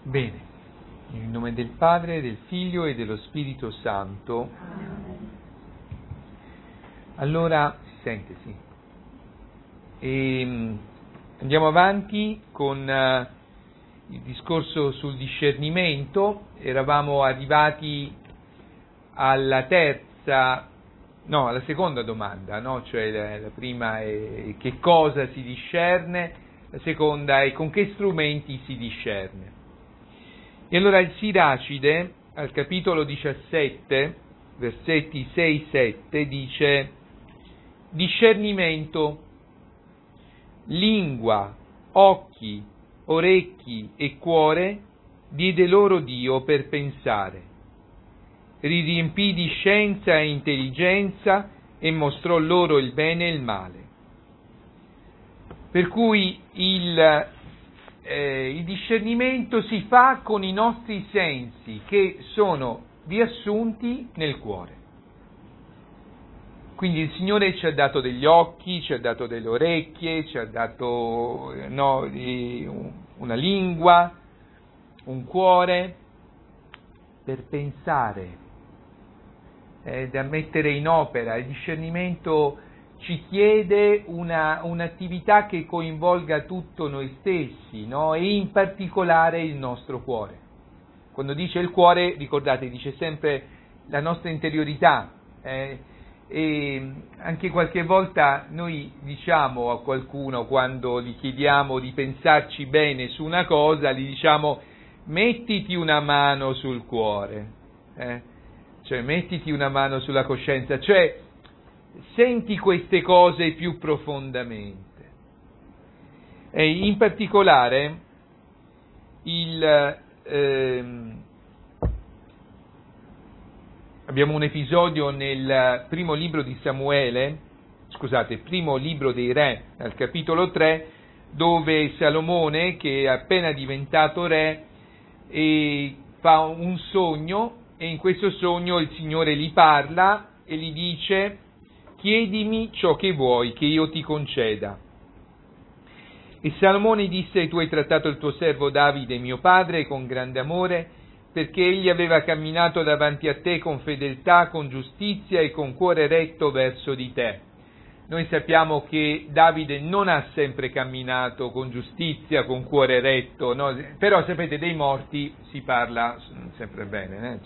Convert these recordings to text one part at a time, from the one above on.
Bene, nel nome del Padre, del Figlio e dello Spirito Santo. Allora, si sente, sì. Andiamo avanti con il discorso sul discernimento. Eravamo arrivati alla seconda domanda, no? Cioè la prima è che cosa si discerne, la seconda è con che strumenti si discerne. E allora il Siracide, al capitolo 17, versetti 6-7, dice: discernimento, lingua, occhi, orecchi e cuore diede loro Dio per pensare. Riempì di scienza e intelligenza e mostrò loro il bene e il male. Per cui il discernimento si fa con i nostri sensi, che sono riassunti nel cuore. Quindi il Signore ci ha dato degli occhi, ci ha dato delle orecchie, ci ha dato una lingua, un cuore per pensare, da mettere in opera. Il discernimento ci chiede un'attività che coinvolga tutto noi stessi, no? E in particolare il nostro cuore. Quando dice il cuore, ricordate, dice sempre la nostra interiorità. E anche qualche volta noi diciamo a qualcuno, quando gli chiediamo di pensarci bene su una cosa, gli diciamo: mettiti una mano sul cuore, cioè mettiti una mano sulla coscienza, cioè senti queste cose più profondamente. E in particolare abbiamo un episodio nel primo libro di primo libro dei Re, al capitolo 3, dove Salomone, che è appena diventato re, fa un sogno, e in questo sogno il Signore gli parla e gli dice: chiedimi ciò che vuoi che io ti conceda. E Salomone disse: tu hai trattato il tuo servo Davide mio padre con grande amore, perché egli aveva camminato davanti a te con fedeltà, con giustizia e con cuore retto verso di te. Noi sappiamo che Davide non ha sempre camminato con giustizia, con cuore retto, no? Però sapete, dei morti si parla sempre bene,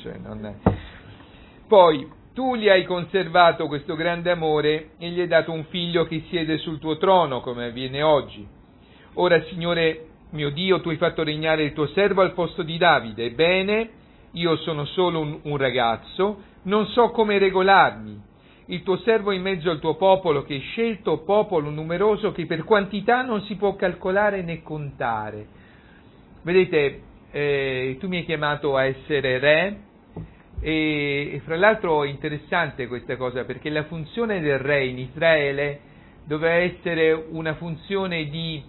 Poi tu gli hai conservato questo grande amore e gli hai dato un figlio che siede sul tuo trono, come avviene oggi. Ora, Signore mio Dio, tu hai fatto regnare il tuo servo al posto di Davide. Ebbene, io sono solo un ragazzo, non so come regolarmi. Il tuo servo in mezzo al tuo popolo, che hai scelto, popolo numeroso che per quantità non si può calcolare né contare. Vedete, tu mi hai chiamato a essere re, e fra l'altro è interessante questa cosa, perché la funzione del re in Israele doveva essere una funzione di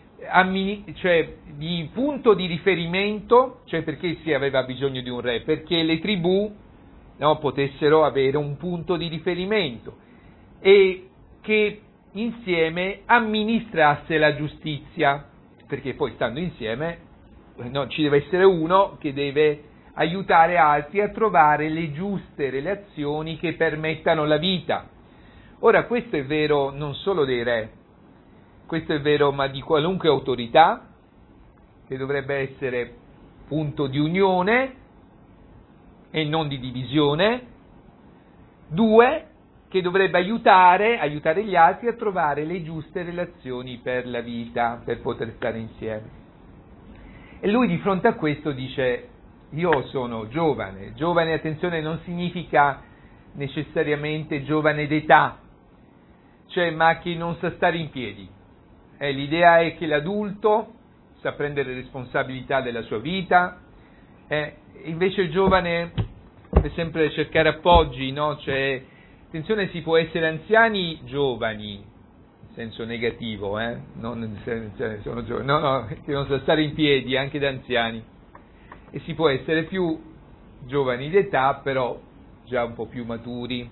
punto di riferimento, cioè perché si aveva bisogno di un re? Perché le tribù, no, potessero avere un punto di riferimento e che insieme amministrasse la giustizia, perché poi stando insieme ci deve essere uno che deve aiutare altri a trovare le giuste relazioni che permettano la vita. Ora, questo è vero non solo dei re, questo è vero ma di qualunque autorità, che dovrebbe essere punto di unione e non di divisione. 2, che dovrebbe aiutare gli altri a trovare le giuste relazioni per la vita, per poter stare insieme. E lui di fronte a questo dice: io sono giovane, attenzione, non significa necessariamente giovane d'età, cioè ma che non sa stare in piedi. L'idea è che l'adulto sa prendere responsabilità della sua vita, invece il giovane deve sempre cercare appoggi, no? Cioè, attenzione, si può essere anziani giovani, in senso negativo, non sono giovani, no, che non sa stare in piedi anche da anziani, e si può essere più giovani d'età, però già un po' più maturi.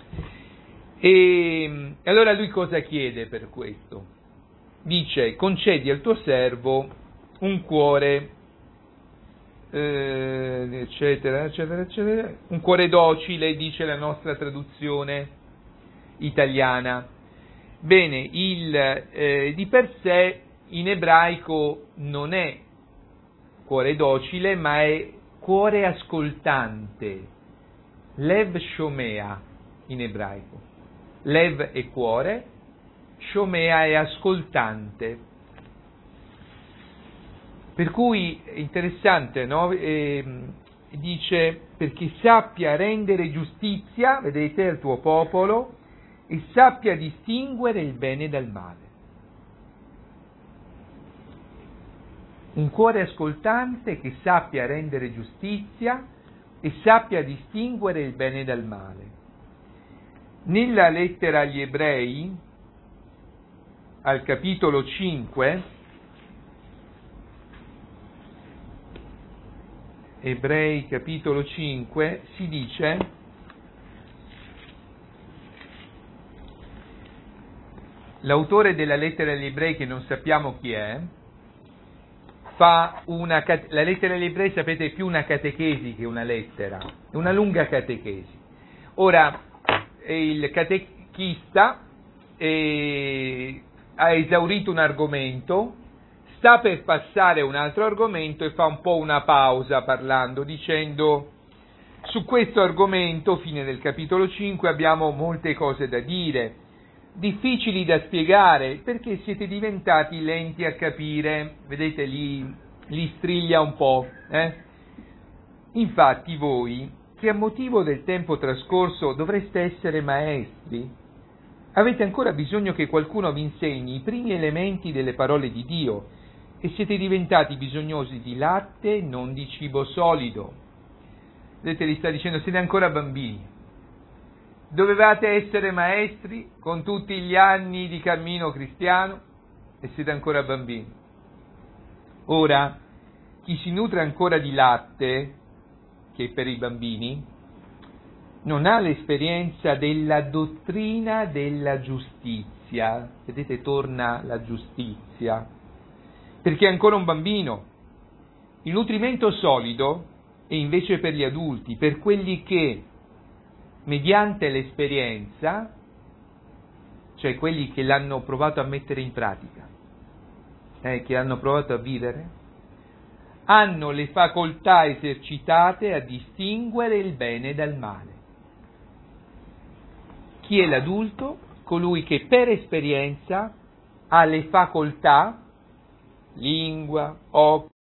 E allora lui cosa chiede per questo? Dice: concedi al tuo servo un cuore eccetera, eccetera, eccetera. Un cuore docile, dice la nostra traduzione italiana. Bene, di per sé in ebraico non è cuore docile, ma è cuore ascoltante. Lev shomea in ebraico. Lev è cuore, shomea è ascoltante. Per cui è interessante, no? Dice, perché sappia rendere giustizia, vedete, al tuo popolo, e sappia distinguere il bene dal male. Un cuore ascoltante che sappia rendere giustizia e sappia distinguere il bene dal male. Nella lettera agli Ebrei, al capitolo 5, Ebrei capitolo 5, si dice: l'autore della lettera agli Ebrei, che non sappiamo chi è, la lettera agli Ebrei, sapete, è più una catechesi che una lettera, è una lunga catechesi. Ora, il catechista ha esaurito un argomento, sta per passare a un altro argomento e fa un po' una pausa parlando, dicendo: su questo argomento, fine del capitolo 5, abbiamo molte cose da dire, difficili da spiegare, perché siete diventati lenti a capire. Vedete, li striglia un po'. Infatti voi, che a motivo del tempo trascorso dovreste essere maestri, avete ancora bisogno che qualcuno vi insegni i primi elementi delle parole di Dio, e siete diventati bisognosi di latte, non di cibo solido. Vedete, gli sta dicendo: siete ancora bambini. Dovevate essere maestri con tutti gli anni di cammino cristiano e siete ancora bambini. Ora, chi si nutre ancora di latte, che è per i bambini, non ha l'esperienza della dottrina della giustizia. Vedete, torna la giustizia, perché è ancora un bambino. Il nutrimento solido è invece per gli adulti, per quelli che, mediante l'esperienza, cioè quelli che l'hanno provato a mettere in pratica, che hanno provato a vivere, hanno le facoltà esercitate a distinguere il bene dal male. Chi è l'adulto? Colui che per esperienza ha le facoltà, lingua, occhio,